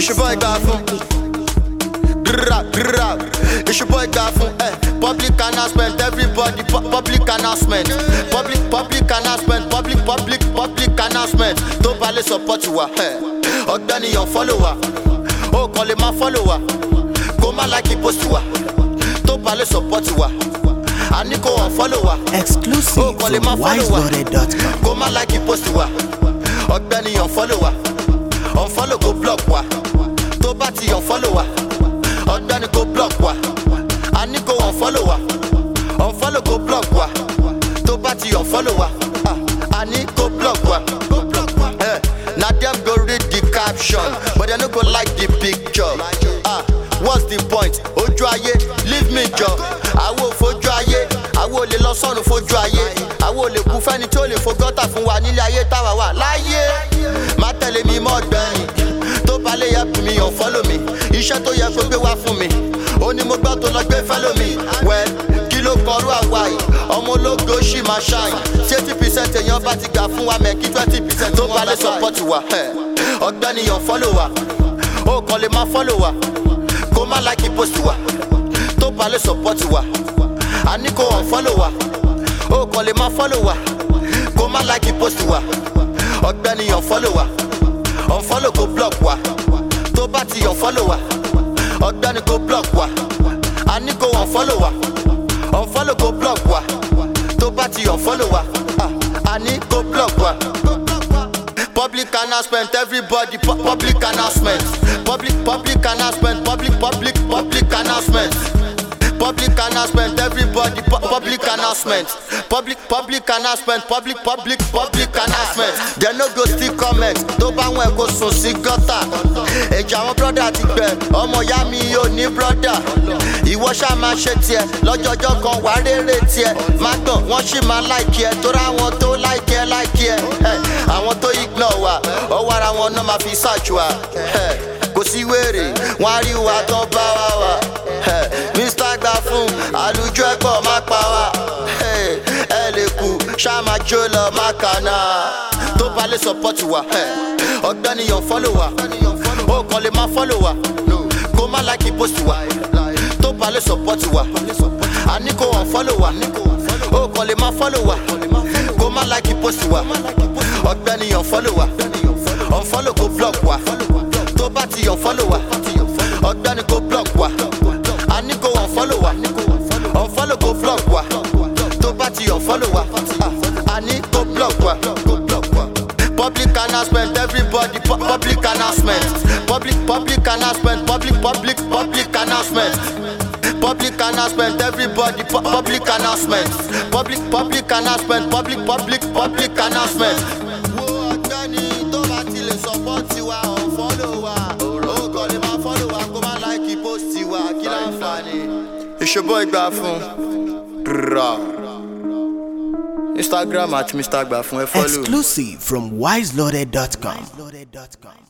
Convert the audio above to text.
It's your boy Gafun. It's your boy Gafun. Public announcement, everybody. Public announcement. Public announcement. Public announcement. Don't bale support you. Ọ̀gbẹ́ni your follower. Oh, call him my follower. Go ma like it post you. Don't bale support you. I need go on follower. Exclusive from wiseloaded.com. Go ma like it post you. Ọ̀gbẹ́ni your follower. Unfollow go block wa. To bati unfollow wa. Ọ̀gbẹ́ni go block wa. I need go unfollow wa. Unfollow go block wa. To bati unfollow wa. I need go block wa. Now them go read the caption, but they no go like the picture. What's the point? Ojú ayé, leave me jọ. Àwo fojú ayé, àwo lè lọ sọ́run fojú ayé. Àwo lè kú fẹ́ni tí ó lè fogọ́tà fún wa nílé ayé táwa wà láyé. Má tẹ̀lé mi mọ́ ọ̀gbẹ́ni, tó bá lè yẹ mi unfollow mi. Iṣẹ́ tó yẹ kó gbé wá fún mi, ó ní mo gbọ́ tó lọ gbé follow mi. Well, kí ló kọrú àwa yìí? Ọmọ ológo ṣì máa ṣáyìn. 80% èèyàn bá ti gbà fún wa mẹ́kí 20% tó bá lè support wa. Ọ̀gbẹ́ni unfollow wa, ó kàn lè máa follow wa. Kó má like it post wa, tó bá lè support wa. A ní kó unfollow wa, ó kàn lè máa follow wa. Kó má like it post wa. Ọ̀gbẹ́ni unfollow wa, unfollow go block wa. Tó bá ti unfollow wa, ọ̀gbẹ́ni go block wa. A ní kó unfollow wa, unfollow go block wa. Tó bá ti unfollow wa, a ní go block wa. Public announcement, everybody. Public announcement. Public announcement. Public announcement. Public announcement, everybody. Public announcement. Public announcement. Public announcement. They no go still comment. Tó bá wọn kó sùn sí gọ́tà. Ẹ̀jẹ̀ àwọn brother ti gbẹ. Ọmọ ìyá mi ò ní brother. Ìwọ ṣá máa ṣe tiẹ̀. Lọ́jọ́jọ́ kan wà rere tiẹ̀. Má gbọ̀n wọ́n ṣì máa like ẹ. Torí àwọn tó like ẹ. Àwọn tó ignore wa. Ọwọ́ ara wọn náà máa fi search wa. Kò sí wèrè. Wọ́n á rí wa tán bá wa wà. Mr. Gafun, àlùjọ ẹ̀pọ̀ má pa wá. Ẹ lè kú, ṣá máa jó lọ má kàná. Tó bá lè support wa, ọ̀gbẹ́ni unfollow wa. Ó kàn lè máa follow wa. Kó má like it post wa. Tó bá lè support wa. A ní kó unfollow wa. Ó kàn lè máa follow wa. Kó má like it post wa. Ọ̀gbẹ́ni unfollow wa. Unfollow go block wa. Tó bá ti unfollow wa. Ọ̀gbẹ́ni go block wa. I need go unfollow wa. Unfollow go block wa. Tó bá ti unfollow wa. I need go block wa. Public announcement, everybody. Public announcement. Public announcement. Public announcement. Public announcement, everybody. Public announcement. Public announcement. Public announcement. Wo ọ̀gbẹ́ni tó bá ti lè support wa, unfollow wa. Ó kàn lè máa follow wa, kó má like it post wa. Kí láǹfààní? It's your boy Gafun. Instagram at Mr. Gafun. Follow. Exclusive from wiseloaded.com.